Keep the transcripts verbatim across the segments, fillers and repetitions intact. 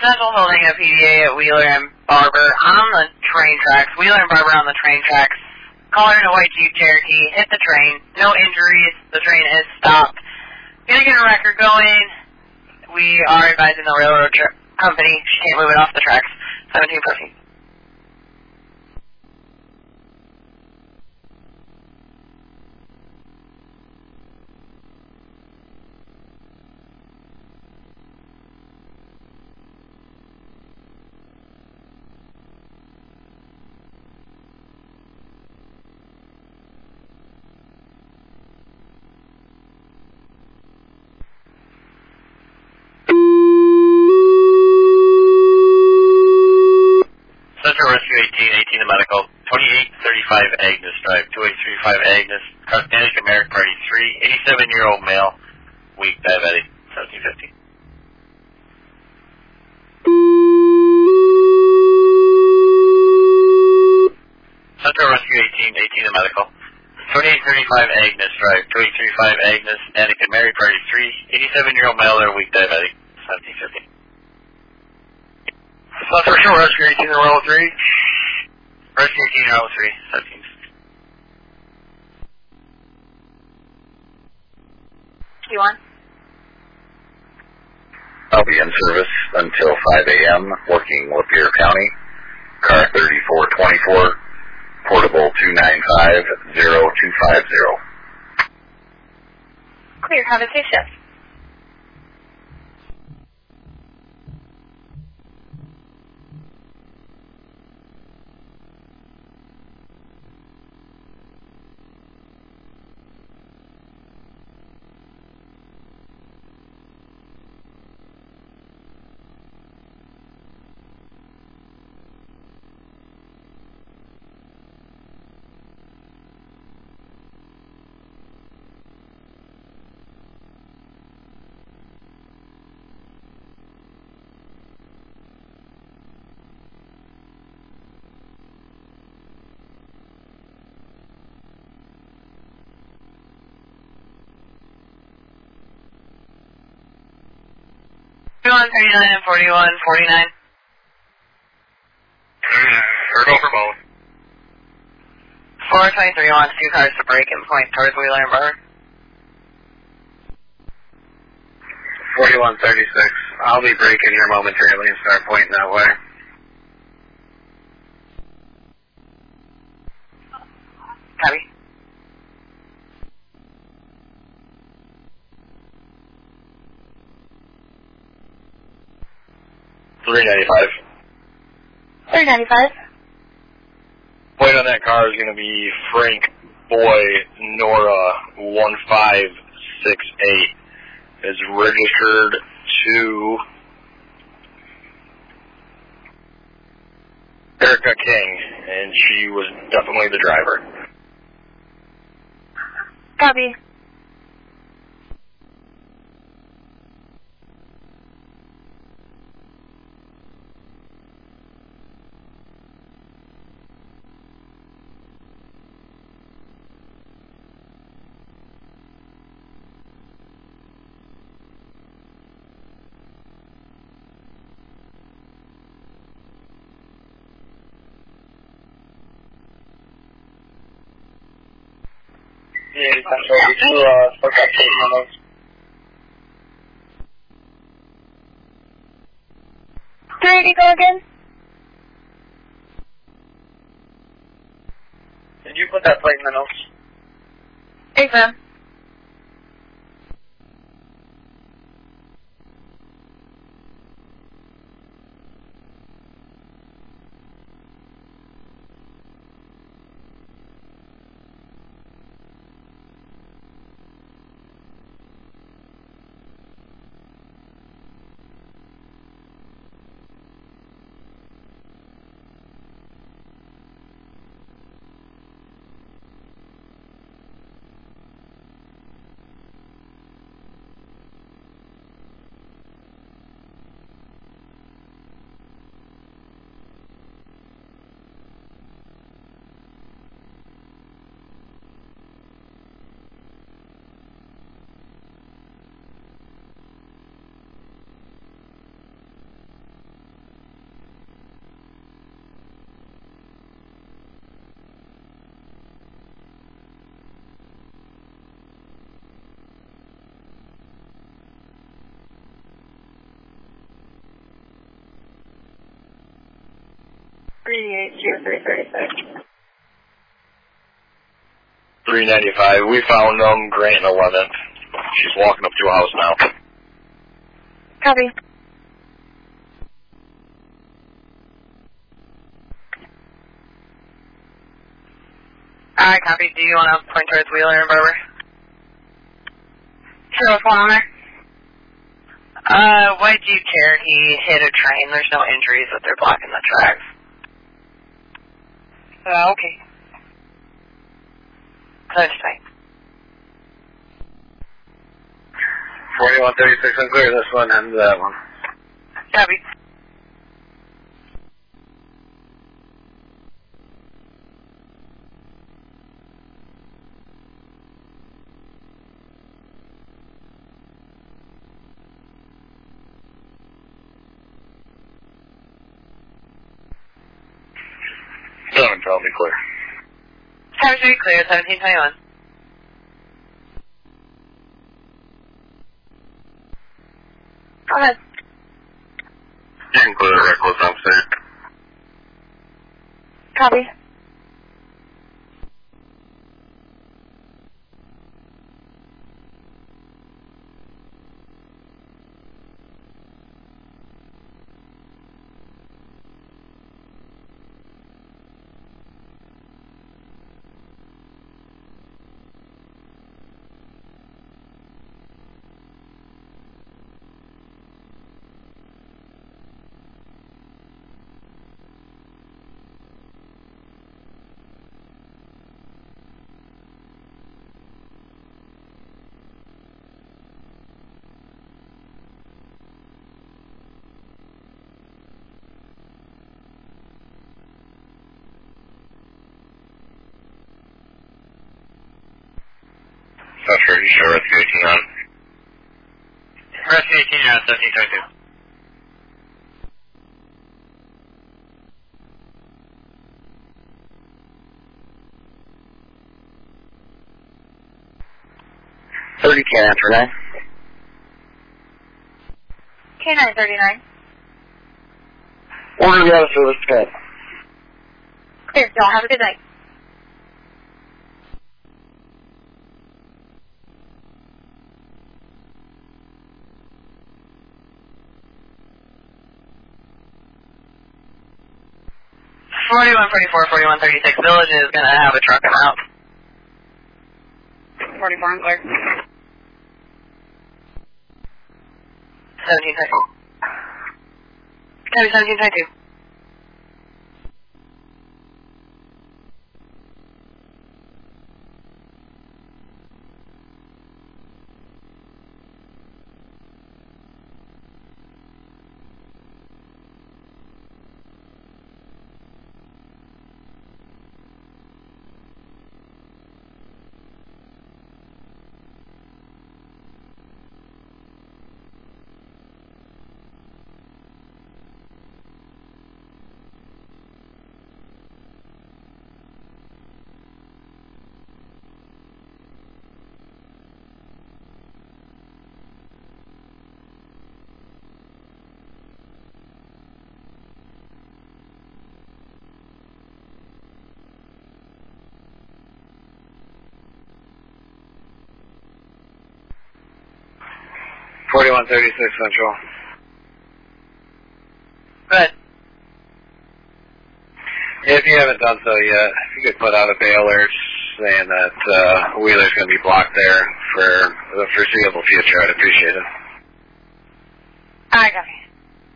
Central holding a P D A at Wheeler and Barber on the train tracks. Wheeler and Barber on the train tracks. Caller in a white Jeep Cherokee. Hit the train. No injuries. The train is stopped. Gonna get a record going. We are advising the railroad tra- company. She can't move it off the tracks. seventeen fourteen. Central Rescue eighteen, eighteen to medical, twenty-eight thirty-five Agnes Drive, two eight three five Agnes, Carthanic American Party three, eighty-seven-year-old male, weak diabetic, seventeen fifty. Central Rescue eighteen, eighteen to medical, twenty-eight thirty-five Agnes Drive, two eight three five Agnes, Anakin Mary Party three, eighty-seven-year-old male there, weak diabetic, seventeen fifty. Central Rescue eighteen to row three, Rescue eighteen row three, seventeen fifty. You on? I'll be in service until five a.m. working Lapeer County. Car thirty-four twenty-four, portable two nine five zero two five zero. Clear conversation. forty-one, thirty-nine, and forty-one, forty-nine. Or go for both. four twenty-three wants two cars to break and point towards Wheeler and Barber. forty-one thirty-six, I'll be braking here momentarily and start pointing that way. Copy. three ninety-five. three ninety-five. Point on that car is going to be Frank Boy Nora one five six eight. Is registered to Erica King, and she was definitely the driver. Copy. Yeah, that's right. You uh, look up tape memos. three eighty, go again? Did you put that plate in the notes? Hey, ma'am. three eight two three three six. three ninety-five. We found them. Grant eleventh. She's walking up to a house now. Copy. Alright, copy. Do you want to point towards Wheeler and Barber? Sure, what's going on there? Uh, white Jeep Cherokee hit a train. There's no injuries, but they're blocking the tracks. Uh, okay. Close tight. forty-one thirty-six, unclear this one and that one. Copy. Don't tell me clear. Time to be clear, seventeen twenty-one. Go ahead. You can clear the reckless officer. Copy. Not sure. You sure Rescue eighteen on? Rescue eighteen on seventeen twenty-two. thirty K nine thirty-nine. K nine thirty-nine. Order the other service pad. Clear, y'all have a good night. forty-one forty-four, forty-one thirty-six. Village is going to have a truck come out. forty-four, unclear. seventeen twenty-two. Copy, seventeen twenty-two. forty-one thirty-six Central. Good. If you haven't done so yet, if you could put out a bailer saying that uh, Wheeler's going to be blocked there for the foreseeable future, I'd appreciate it. I got it.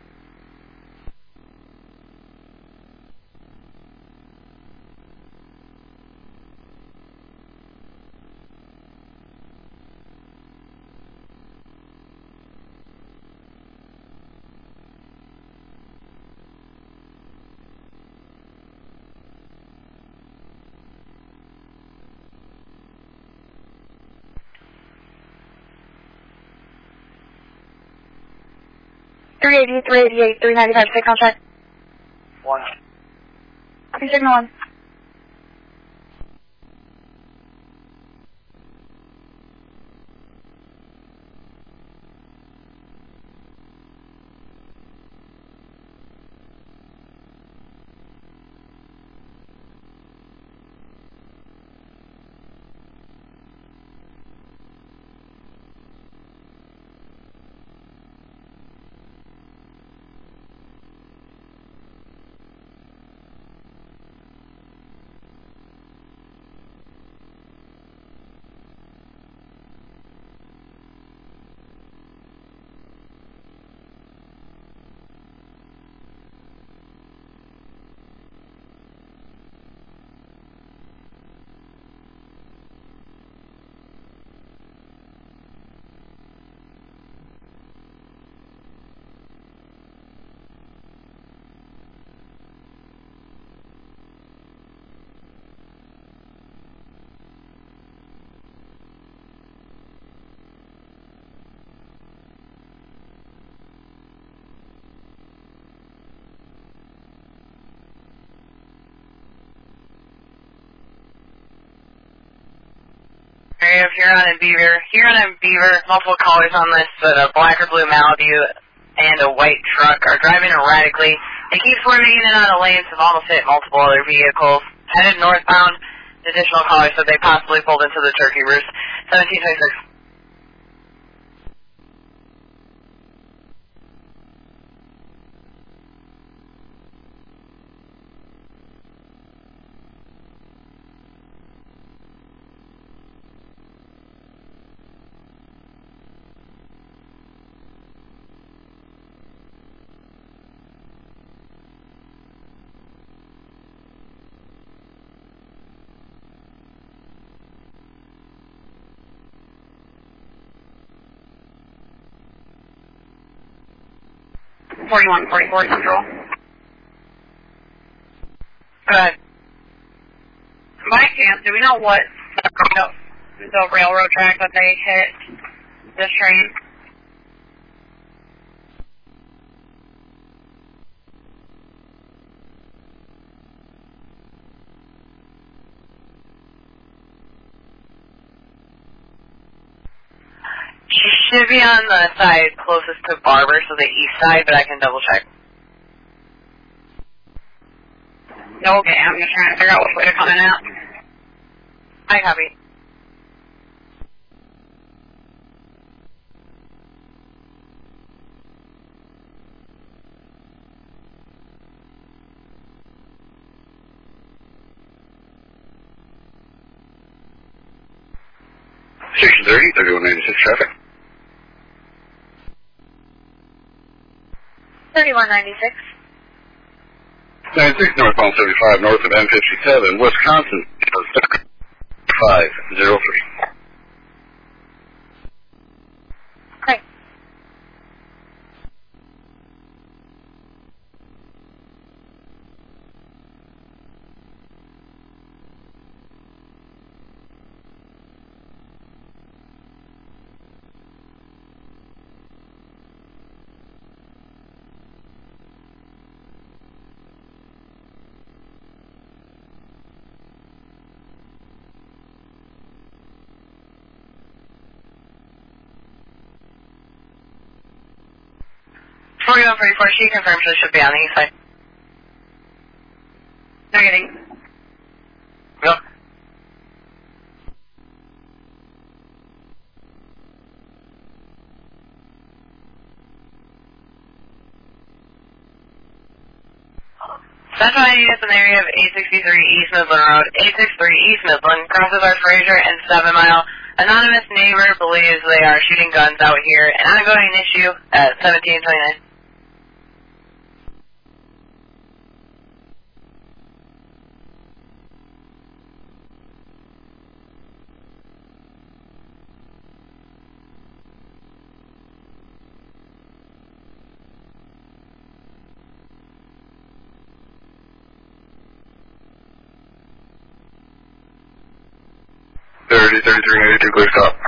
three eighty, three eighty-eight, three ninety-five, take contact. One. Copy, signal one. area of Huron and Beaver. Huron and Beaver, multiple callers on this, but a black or blue Malibu and a white truck are driving erratically. They keep swerving in and out of lanes and almost hit multiple other vehicles. Headed northbound, additional callers said they possibly pulled into the turkey roost. seventeen twenty-six. forty-one forty-four Central. Go ahead. By chance, do we know what the railroad track that they hit this train? She should be on the side closest to Barber, so the east side, but I can double check. Okay, I'm just trying to figure out which way to come in at. I copy. Station thirty, thirty-one ninety-six traffic. thirty-one ninety-six. ninety-six northbound seventy-five, north of M fifty-seven, Wisconsin, five zero three. Okay. forty-one forty-four, she confirms she should be on the east side. They're getting... Go. Central ninety is in the area of eight sixty-three East Midland Road. eight sixty-three East Midland crosses our Fraser and seven Mile. Anonymous neighbor believes they are shooting guns out here. An ongoing issue at seventeen twenty-nine. thirty, thirty-three ninety-two, clear stop.